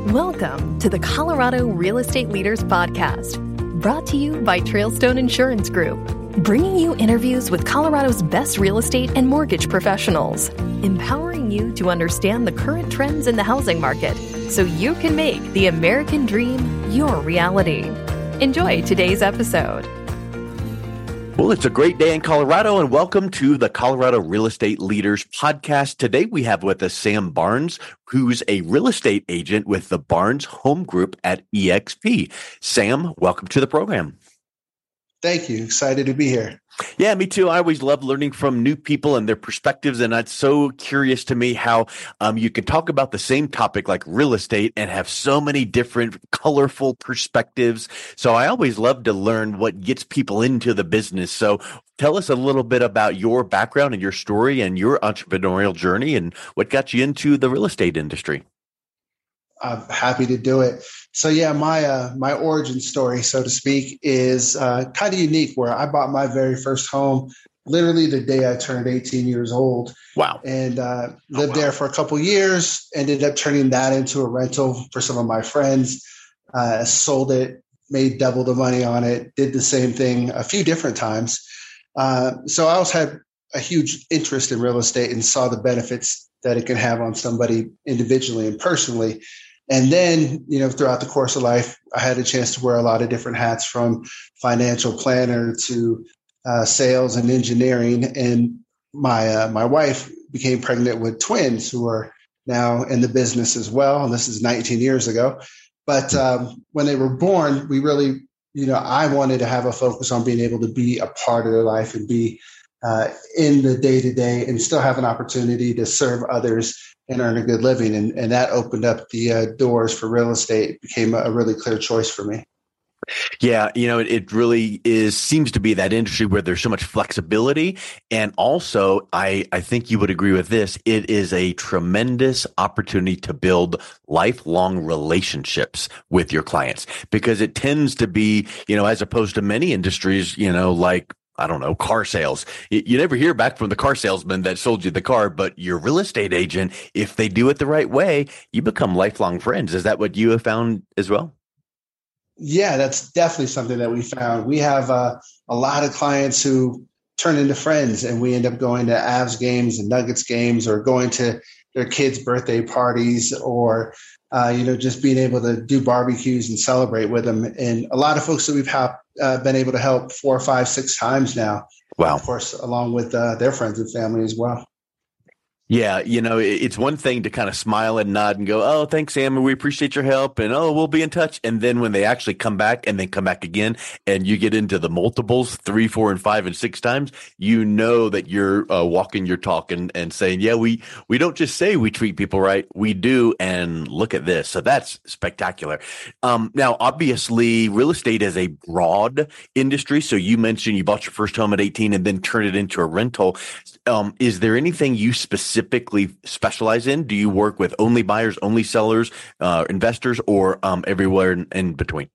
Welcome to the Colorado Real Estate Leaders Podcast, brought to you by Trailstone Insurance Group, bringing you interviews with Colorado's best real estate and mortgage professionals, empowering you to understand the current trends in the housing market so you can make the American dream your reality. Enjoy today's episode. Well, it's a great day in Colorado, and welcome to the Colorado Real Estate Leaders Podcast. Today, we have with us Sam Barnes, who's a real estate agent with the Barnes Home Group at eXp. Sam, welcome to the program. Thank you. Excited to be here. Yeah, me too. I always love learning from new people and their perspectives. And it's so curious to me how you can talk about the same topic like real estate and have so many different colorful perspectives. So I always love to learn what gets people into the business. So tell us a little bit about your background and your story and your entrepreneurial journey and what got you into the real estate industry. I'm happy to do it. So yeah, my origin story, so to speak, is kind of unique, where I bought my very first home literally the day I turned 18 years old. Wow. And lived there for a couple of years, ended up turning that into a rental for some of my friends, sold it, made double the money on it, did the same thing a few different times. So I also had a huge interest in real estate and saw the benefits that it can have on somebody individually and personally. And then, throughout the course of life, I had a chance to wear a lot of different hats, from financial planner to sales and engineering. And my wife became pregnant with twins who are now in the business as well. And this is 19 years ago. But when they were born, we really, I wanted to have a focus on being able to be a part of their life and be in the day-to-day and still have an opportunity to serve others and earn a good living. And that opened up the doors for real estate. It became a really clear choice for me. Yeah, it really seems to be that industry where there's so much flexibility. And also, I think you would agree with this, it is a tremendous opportunity to build lifelong relationships with your clients, because it tends to be, as opposed to many industries, like, I don't know, car sales. You never hear back from the car salesman that sold you the car, but your real estate agent, if they do it the right way, you become lifelong friends. Is that what you have found as well? Yeah, that's definitely something that we found. We have a lot of clients who turn into friends, and we end up going to Avs games and Nuggets games, or going to their kids' birthday parties, or just being able to do barbecues and celebrate with them. And a lot of folks that we've been able to help 4, 5, 6 times now. Wow. Of course, along with their friends and family as well. Yeah, it's one thing to kind of smile and nod and go, "Oh, thanks, Sam, and we appreciate your help," and "Oh, we'll be in touch." And then when they actually come back and then come back again, and you get into the multiples, 3, 4, and 5, and 6 times, that you're walking your talk and saying, "Yeah, we don't just say we treat people right, we do." And look at this. So that's spectacular. Now, obviously, real estate is a broad industry. So you mentioned you bought your first home at 18 and then turned it into a rental. Is there anything you specifically specialize in? Do you work with only buyers, only sellers, investors, or everywhere in between?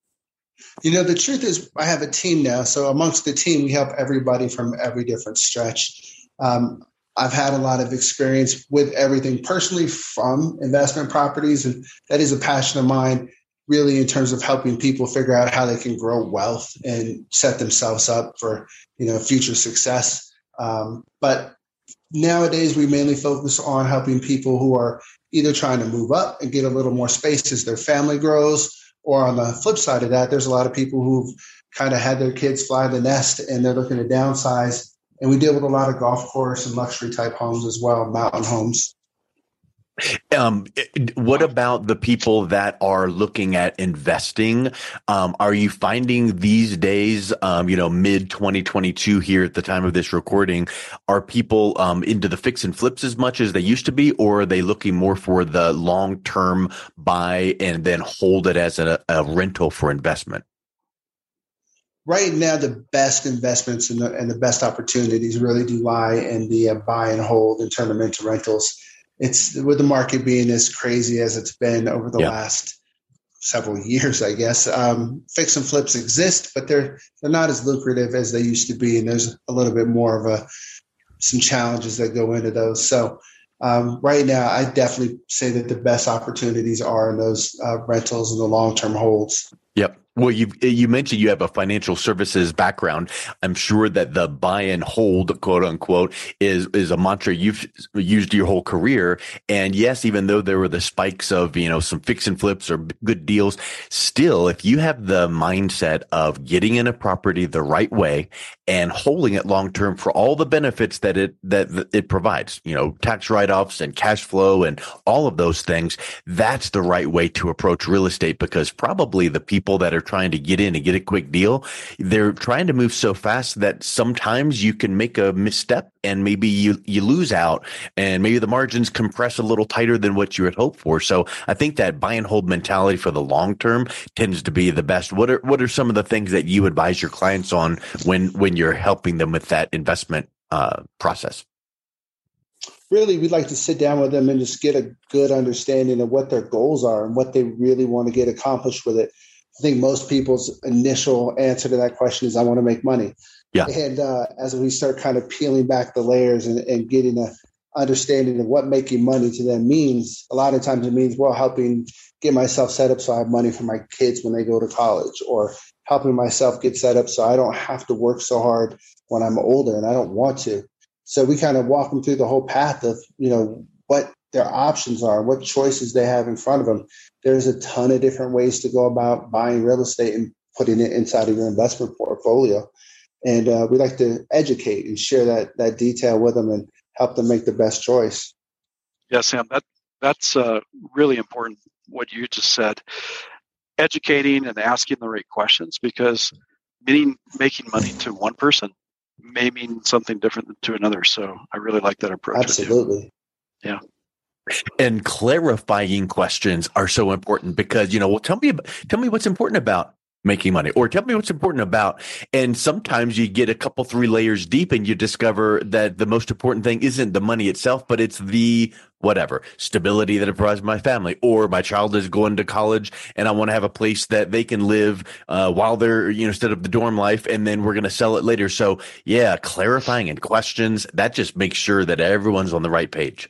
The truth is, I have a team now. So amongst the team, we help everybody from every different stretch. I've had a lot of experience with everything personally, from investment properties, and that is a passion of mine, really, in terms of helping people figure out how they can grow wealth and set themselves up for future success. But nowadays, we mainly focus on helping people who are either trying to move up and get a little more space as their family grows, or on the flip side of that, there's a lot of people who've kind of had their kids fly the nest and they're looking to downsize. And we deal with a lot of golf course and luxury type homes as well, mountain homes. What about the people that are looking at investing? Are you finding these days, mid 2022 here at the time of this recording, are people into the fix and flips as much as they used to be, or are they looking more for the long-term buy and then hold it as a rental for investment? Right now, the best investments and the best opportunities really do lie in the buy and hold and turn them into rentals. It's with the market being as crazy as it's been over the last several years, I guess. Fix and flips exist, but they're not as lucrative as they used to be. And there's a little bit more of some challenges that go into those. So Right now, I definitely say that the best opportunities are in those rentals and the long-term holds. Yep. Well, you mentioned you have a financial services background. I'm sure that the buy and hold, quote unquote, is a mantra you've used your whole career. And yes, even though there were the spikes of, some fix and flips or good deals, still, if you have the mindset of getting in a property the right way and holding it long term for all the benefits that it provides, tax write-offs and cash flow and all of those things, that's the right way to approach real estate, because probably the people that are trying to get in and get a quick deal, they're trying to move so fast that sometimes you can make a misstep and maybe you lose out, and maybe the margins compress a little tighter than what you had hoped for. So I think that buy and hold mentality for the long term tends to be the best. What are some of the things that you advise your clients on when you're helping them with that investment process? Really, we'd like to sit down with them and just get a good understanding of what their goals are and what they really want to get accomplished with it. I think most people's initial answer to that question is, I want to make money. Yeah. And as we start kind of peeling back the layers and getting an understanding of what making money to them means, a lot of times it means, well, helping get myself set up so I have money for my kids when they go to college, or helping myself get set up so I don't have to work so hard when I'm older and I don't want to. So we kind of walk them through the whole path of, what their options are, what choices they have in front of them. There's a ton of different ways to go about buying real estate and putting it inside of your investment portfolio. And we like to educate and share that detail with them and help them make the best choice. Yeah, Sam, that's really important what you just said. Educating and asking the right questions, because making money to one person may mean something different to another. So I really like that approach. Absolutely. Yeah. And clarifying questions are so important, because, tell me what's important about making money, or tell me what's important about. And sometimes you get a couple, 3 layers deep and you discover that the most important thing isn't the money itself, but it's the stability that it provides my family, or my child is going to college and I want to have a place that they can live while they're, instead of the dorm life, and then we're going to sell it later. So yeah, clarifying and questions, that just makes sure that everyone's on the right page.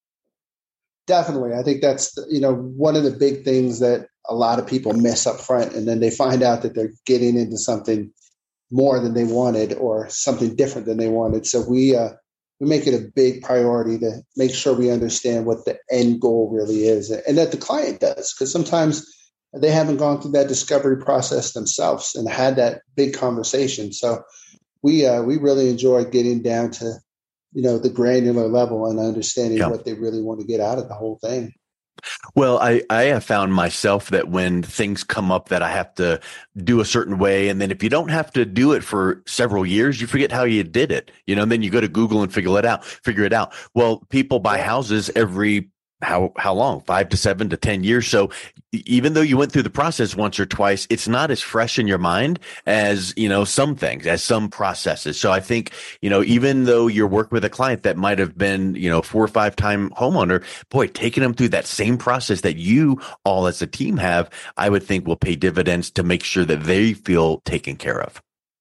Definitely. I think that's, one of the big things that a lot of people miss up front. And then they find out that they're getting into something more than they wanted, or something different than they wanted. So we make it a big priority to make sure we understand what the end goal really is, and that the client does, because sometimes they haven't gone through that discovery process themselves and had that big conversation. So we really enjoy getting down to the granular level and understanding what they really want to get out of the whole thing. Well, I have found myself that when things come up that I have to do a certain way, and then if you don't have to do it for several years, you forget how you did it, and then you go to Google and figure it out. Well, people buy houses every how long? 5 to 7 to 10 years. So even though you went through the process once or twice, it's not as fresh in your mind as, some things, as some processes. So I think, even though you're working with a client that might have been, 4 or 5 time homeowner, boy, taking them through that same process that you all as a team have, I would think will pay dividends to make sure that they feel taken care of.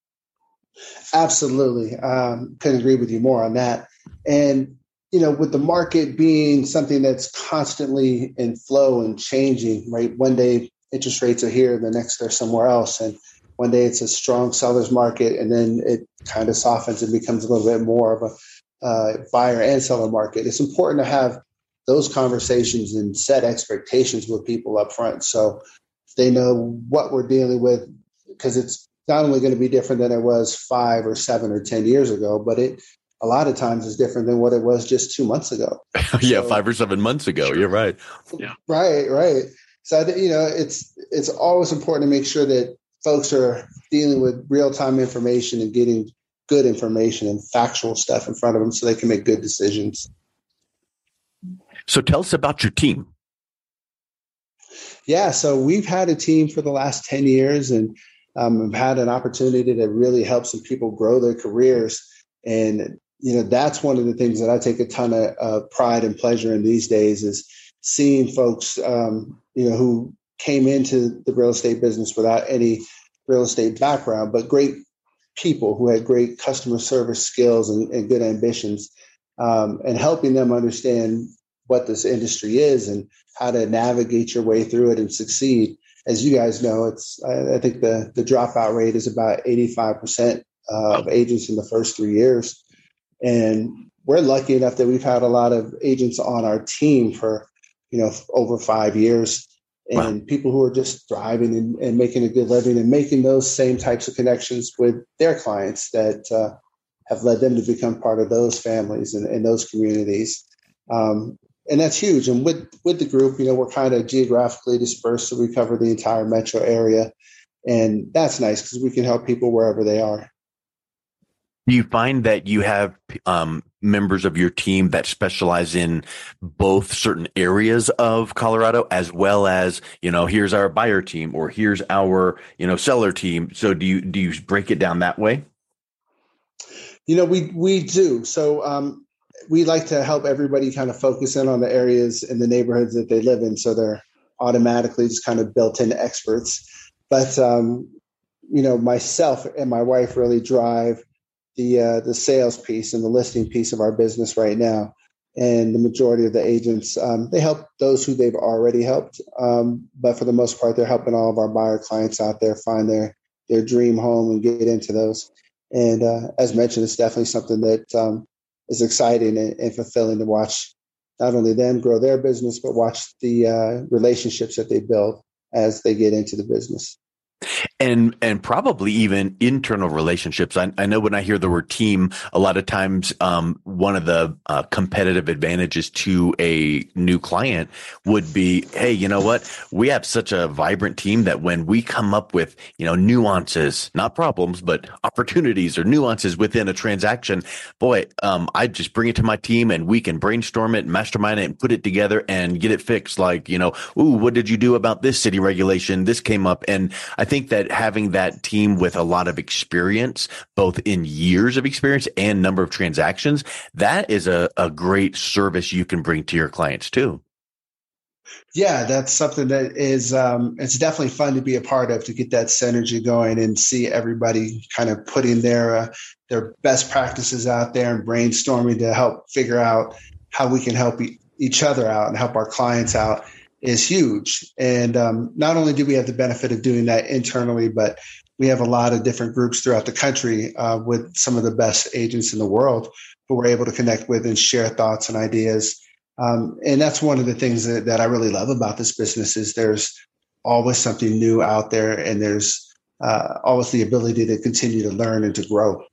Absolutely. Couldn't agree with you more on that. And with the market being something that's constantly in flow and changing, right? One day interest rates are here, the next they're somewhere else. And one day it's a strong seller's market, and then it kind of softens and becomes a little bit more of a buyer and seller market. It's important to have those conversations and set expectations with people up front, so they know what we're dealing with, because it's not only going to be different than it was 5 or 7 or 10 years ago, but a lot of times is different than what it was just 2 months ago. Yeah, so, 5 or 7 months ago. Sure. You're right. Yeah. Right. So I think, it's always important to make sure that folks are dealing with real-time information and getting good information and factual stuff in front of them so they can make good decisions. So tell us about your team. Yeah, so we've had a team for the last 10 years, and I've had an opportunity to really help some people grow their careers. And that's one of the things that I take a ton of pride and pleasure in these days, is seeing folks, who came into the real estate business without any real estate background, but great people who had great customer service skills and good ambitions, and helping them understand what this industry is and how to navigate your way through it and succeed. As you guys know, I think the dropout rate is about 85% of agents in the first 3 years. And we're lucky enough that we've had a lot of agents on our team for, over 5 years, and people who are just thriving and making a good living and making those same types of connections with their clients that have led them to become part of those families and those communities. And that's huge. And with the group, we're kind of geographically dispersed, so we cover the entire metro area. And that's nice because we can help people wherever they are. Do you find that you have members of your team that specialize in both certain areas of Colorado, as well as, here's our buyer team or here's our, seller team? So do you break it down that way? We do. So we like to help everybody kind of focus in on the areas and the neighborhoods that they live in, so they're automatically just kind of built-in experts. But myself and my wife really drive the sales piece and the listing piece of our business right now. And the majority of the agents, they help those who they've already helped. But for the most part, they're helping all of our buyer clients out there find their dream home and get into those. And as mentioned, it's definitely something that is exciting and fulfilling to watch not only them grow their business, but watch the relationships that they build as they get into the business. And probably even internal relationships. I know when I hear the word team, a lot of times one of the competitive advantages to a new client would be, hey, you know what? We have such a vibrant team that when we come up with, nuances, not problems, but opportunities or nuances within a transaction, boy, I just bring it to my team and we can brainstorm it, mastermind it, and put it together and get it fixed. Like, what did you do about this city regulation? This came up. And I think that having that team with a lot of experience, both in years of experience and number of transactions, that is a great service you can bring to your clients too. Yeah, that's something that is, it's definitely fun to be a part of, to get that synergy going and see everybody kind of putting their best practices out there and brainstorming to help figure out how we can help each other out and help our clients out is huge. And not only do we have the benefit of doing that internally, but we have a lot of different groups throughout the country with some of the best agents in the world who we're able to connect with and share thoughts and ideas. And that's one of the things that I really love about this business is there's always something new out there, and there's always the ability to continue to learn and to grow.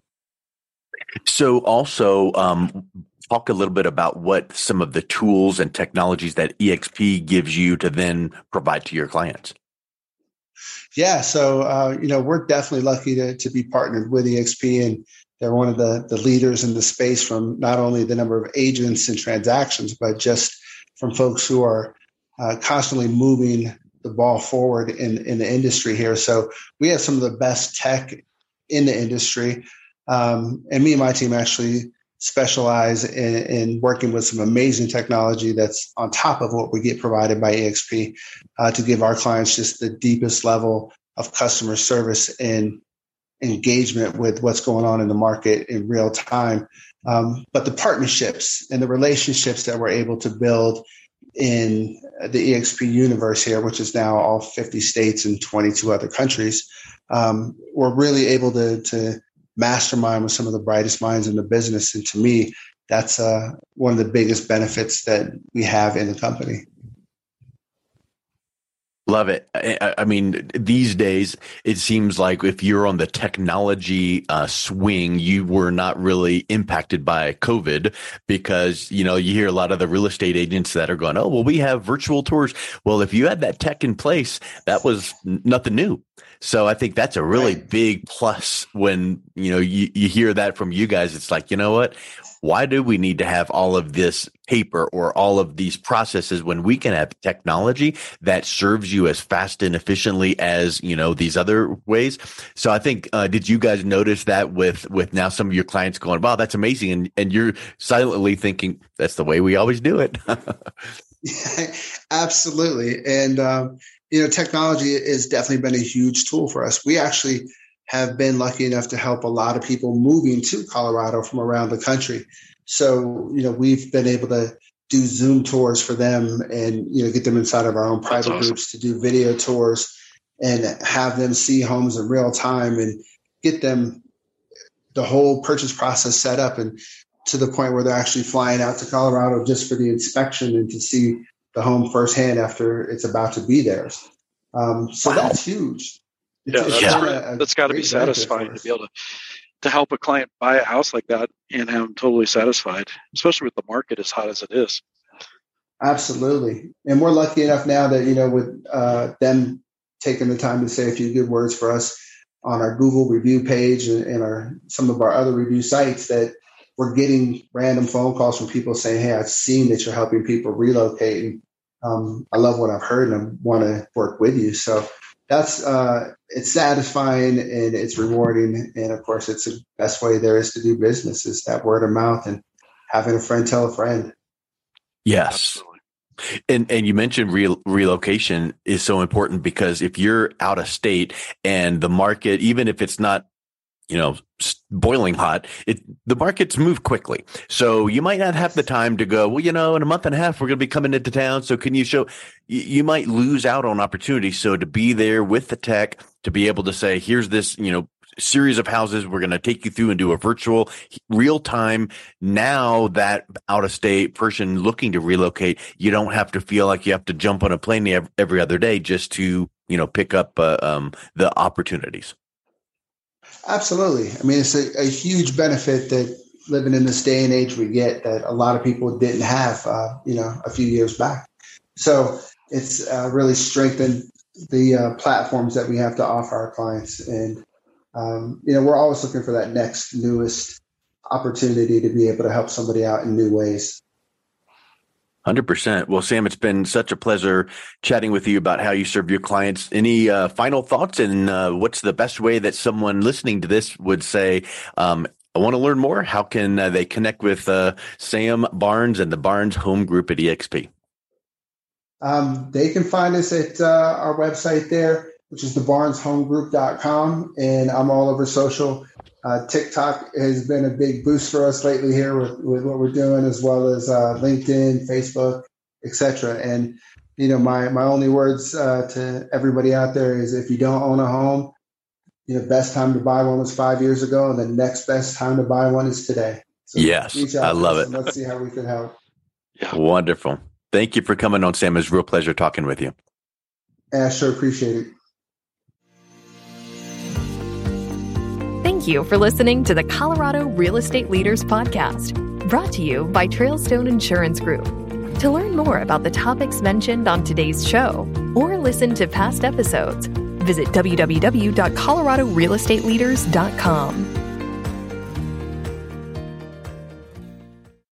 So also, talk a little bit about what some of the tools and technologies that eXp gives you to then provide to your clients. Yeah, so we're definitely lucky to be partnered with eXp, and they're one of the leaders in the space from not only the number of agents and transactions, but just from folks who are constantly moving the ball forward in the industry here. So we have some of the best tech in the industry, and me and my team actually specialize in working with some amazing technology that's on top of what we get provided by eXp to give our clients just the deepest level of customer service and engagement with what's going on in the market in real time. But the partnerships and the relationships that we're able to build in the eXp universe here, which is now all 50 states and 22 other countries, we're really able to mastermind with some of the brightest minds in the business. And to me, that's one of the biggest benefits that we have in the company. Love it. I mean, these days, it seems like if you're on the technology swing, you were not really impacted by COVID because, you hear a lot of the real estate agents that are going, oh, well, we have virtual tours. Well, if you had that tech in place, that was nothing new. So I think that's a really big plus when, you hear that from you guys. It's like, you know what? Why do we need to have all of this paper or all of these processes when we can have technology that serves you as fast and efficiently as, these other ways? So I think, did you guys notice that with now some of your clients going, wow, that's amazing. And you're silently thinking that's the way we always do it. Absolutely. And, technology has definitely been a huge tool for us. We actually have been lucky enough to help a lot of people moving to Colorado from around the country. So, we've been able to do Zoom tours for them and, get them inside of our own private groups to do video tours and have them see homes in real time and get them the whole purchase process set up and to the point where they're actually flying out to Colorado just for the inspection and to see the home firsthand after it's about to be theirs. So that's huge. That's got to be satisfying to be able to help a client buy a house like that and have them totally satisfied, especially with the market as hot as it is. Absolutely. And we're lucky enough now that, with them taking the time to say a few good words for us on our Google review page and some of our other review sites, that we're getting random phone calls from people saying, hey, I've seen that you're helping people relocate. And I love what I've heard and I want to work with you. So that's it's satisfying and it's rewarding. And of course, it's the best way there is to do business is that word of mouth and having a friend tell a friend. Yes. Absolutely. And you mentioned relocation is so important because if you're out of state and the market, even if it's not, boiling hot, the markets move quickly. So you might not have the time to go, well, in a month and a half, we're going to be coming into town. So can you you might lose out on opportunities. So to be there with the tech, to be able to say, here's this, series of houses we're going to take you through and do a virtual real time. Now that out of state person looking to relocate, you don't have to feel like you have to jump on a plane every other day just to, pick up the opportunities. Absolutely. I mean, it's a huge benefit that living in this day and age we get that a lot of people didn't have, a few years back. So it's really strengthened the platforms that we have to offer our clients. And, we're always looking for that next newest opportunity to be able to help somebody out in new ways. 100%. Well, Sam, it's been such a pleasure chatting with you about how you serve your clients. Any final thoughts and what's the best way that someone listening to this would say, I want to learn more? How can they connect with Sam Barnes and the Barnes Home Group at eXp? They can find us at our website there, which is thebarneshomegroup.com. And I'm all over social. TikTok has been a big boost for us lately here with what we're doing, as well as LinkedIn, Facebook, etc. And, my only words to everybody out there is if you don't own a home, best time to buy one was 5 years ago, and the next best time to buy one is today. So yes, I love it. Let's see how we can help. Yeah. Wonderful. Thank you for coming on, Sam. It's a real pleasure talking with you. Yeah, I sure appreciate it. Thank you for listening to the Colorado Real Estate Leaders Podcast, brought to you by Trailstone Insurance Group. To learn more about the topics mentioned on today's show or listen to past episodes, visit www.coloradorealestateleaders.com.